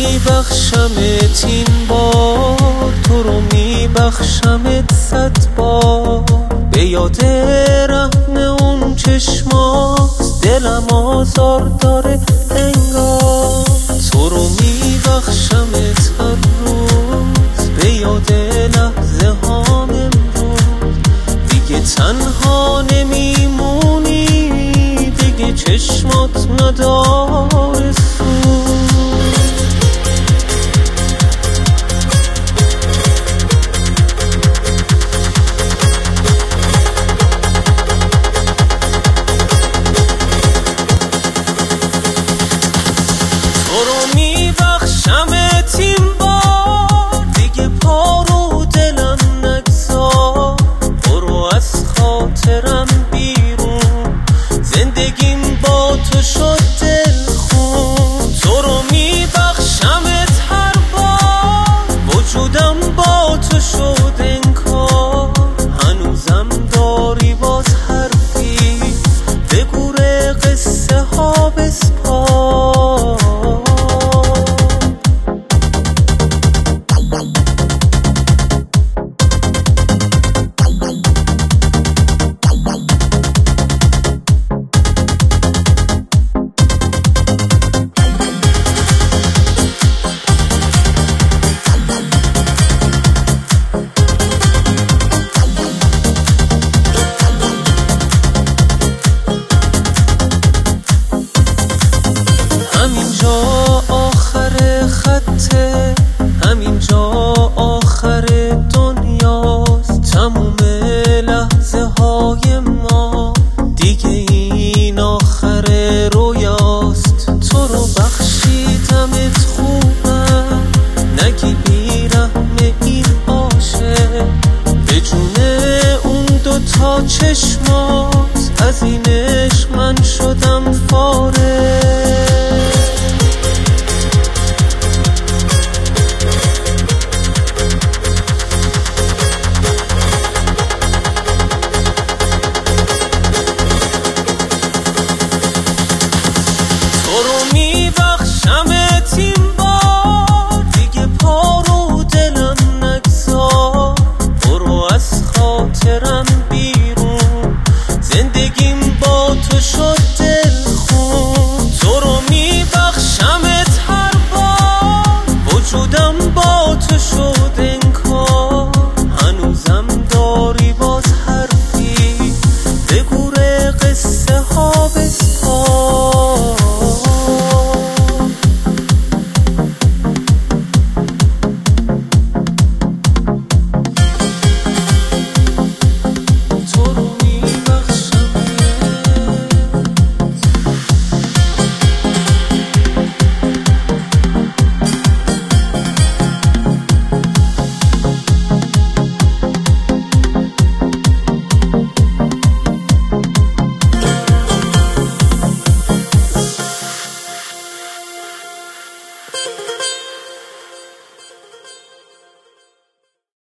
میبخشمت این بار، تو رو میبخشمت 100 بار. به یاد رحم اون چشمات دلم آزار داره انگار. تو رو میبخشمت هر روز، به یاد لحظه هام امروز. دیگه تنها نمیمونی، دیگه چشمات نداره سود. تو رو میبخشمت این بار، دیگه پا رو دلم نگذار. برو از خاطرم بیرون، زندگیم با تو شد دلخون. تو رو میبخشمت هر بار، وجودم با تو شد انکار. هنوزم داری باز حرفی، بگو قصه ها بسپار. همینجا آخر خطه، همینجا آخر دنیاست. تموم لحظه های ما، دیگه این آخر رویاست. تو رو بخشیدمت خوبم، نگی بیرحم این عاشق. به جون اون 2 چشمات، از این عشق من شدم فارغ. تو رو میبخشمت این بار، دیگه پا رو دلم نگذار. برو از خاطرم بیرون، زندگیم با تو شد دلخون. تو رو میبخشمت هر بار، وجودم با تو شد انکار. هنوزم داری باز حرفی، بگو قصه ها بسپار.